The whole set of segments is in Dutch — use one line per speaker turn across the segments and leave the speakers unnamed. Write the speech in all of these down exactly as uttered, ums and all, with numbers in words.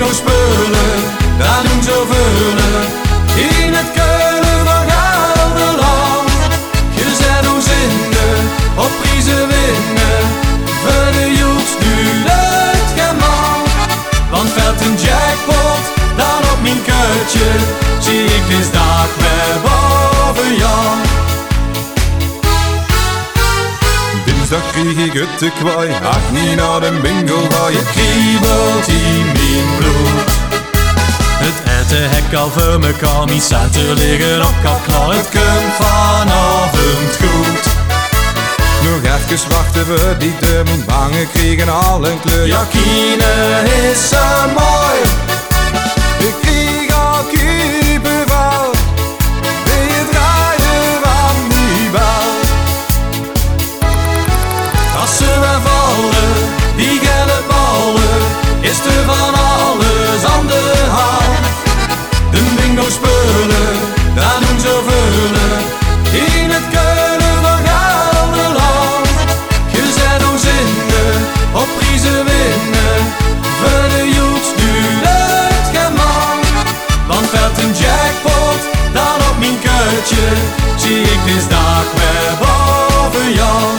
bingo spullen, daar doen zoveel in het keulen van Gelderland. Je zet ons in de op prijzen winnen, voor de joeks nu lukt geen man. Want valt een jackpot, dan op mijn kuitje, zie ik dit dag weer boven Jan. Dinsdag kreeg ik het te kwaai, ach niet naar de bingo waar je kriebelt in mijn bloed. Het eten hek al voor mekaar, mijn centen liggen ook al klaar. Het komt vanavond goed. Nog even wachten we die deur, mijn wangen kregen al een kleur. Ja, Kine is zo mooi, ik kreeg al kippenvel, wil je draaien van die bal. Als ze weer vallen, die gele ballen, is er van alles aan de hand. De bingo spullen, daar doen zoveel in het keulen van Gelderland. Je zet ons in de op prijzen winnen, voor de joeks nu lukt geen man. Want valt een jackpot, dan op mijn kuitje, zie ik dit dag weer boven Jan.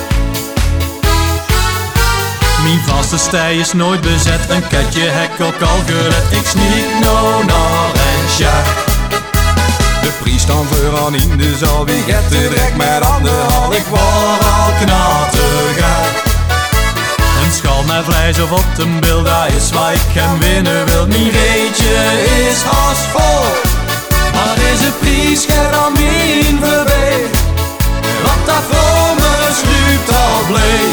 Mijn vaste stij is nooit bezet, een ketje hek ook al gered. Ik sneak nou naar een sjaak. De prijs staan vooraan in de zaal, wie gaat de drek met aan de hal? Ik word al knattergaar. Een schaal met vlees of op de bil, dat is waar ik hem winnen wil. Mijn reetje is haast vol, maar deze prijs gaat aan mijn voorbij. Want dat voor me sluit al bleek.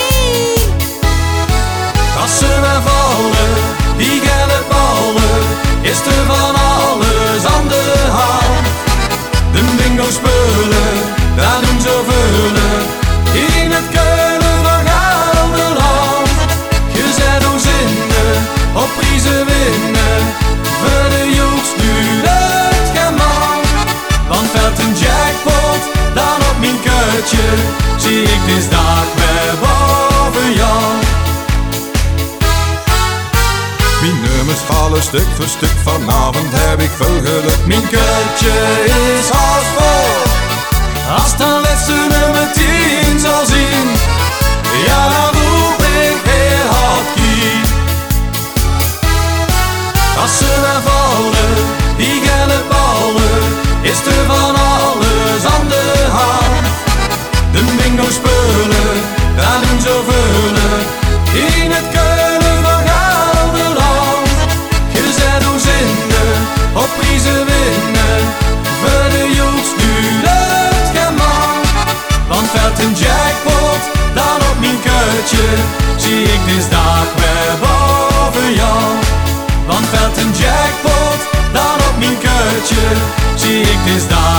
Als ze weer vallen, die gele ballen, is er van alles aan de hand. De bingo spullen, daar doen zoveel in het keulen van Gelderland. Je zet ons in de op prijzen winnen, voor de joeks nu lukt geen man. Want valt een jackpot, dan op mijn kuitje, zie ik dit dag weer boven Jan. Mijn nummers vallen stuk voor stuk, vanavond heb ik veel geluk. Mijn kuitje is haast vol, als dan laatste nummer tien zal zien. Ja, dan roep ik heel hard Kien. Als ze weer vallen, die gele ballen, is er van alles aan de hand. De bingo spullen, daar doen zoveel in het keulen van Gelderland. Je zet ons in de op prijzen winnen, voor de joeks nu lukt geen man. Want valt een jackpot, dan op mijn kuitje, zie ik dit dag weer boven Jan. Want valt een jackpot, dan op mijn kuitje, zie ik dit dag